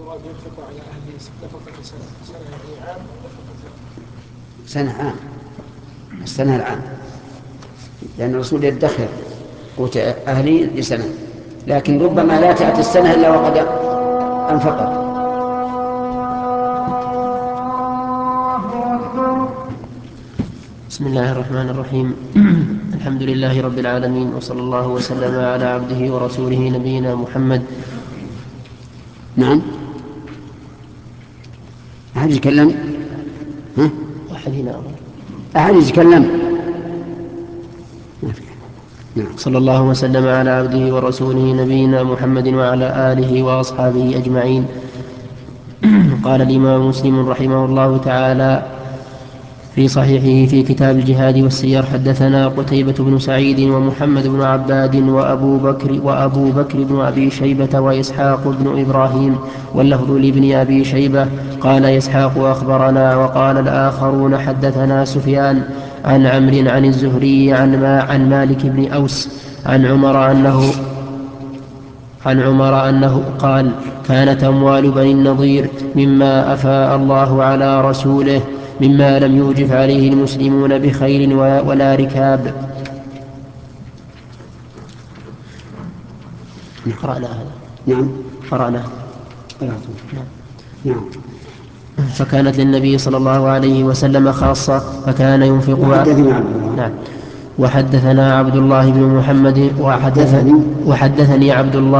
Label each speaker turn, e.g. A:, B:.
A: المراد ينفق على أهله نفقة سنة يعني عام أو نفقة
B: سنة عام، السنة العام، لأن الرسول يدخر قوت أهلي لسنة، لكن ربما لا تأتي السنة إلا وقد أنفقت.
C: بسم الله الرحمن الرحيم. الحمد لله رب العالمين، وصلى الله وسلم على عبده ورسوله نبينا محمد.
B: نعم. أحد يتكلم؟ ها؟ أحد يتكلم؟
C: نعم. صلى الله وسلم على عبده ورسوله نبينا محمد وعلى آله وأصحابه أجمعين. قال الإمام مسلم رحمه الله تعالى في صحيحه في كتاب الجهاد والسير: حدثنا قتيبة بن سعيد ومحمد بن عباد وأبو بكر بن أبي شيبة وإسحاق بن إبراهيم، واللفظ لابن أبي شيبة. قال إسحاق: أخبرنا. وقال الآخرون: حدثنا سفيان عن عمرو عن الزهري عن مالك بن أوس عن عمر أنه قال: كانت أموال بني النضير مما أفاء الله على رسوله، مما لم يوجف عليه المسلمون بخيل ولا ركاب. قرأنا هذا.
B: نعم.
C: قرأنا.
B: نعم.
C: فكانت للنبي صلى الله عليه وسلم خاصة، فكان ينفقها. نعم. وحدثنا عبد الله بن محمد وحدثني عبد الله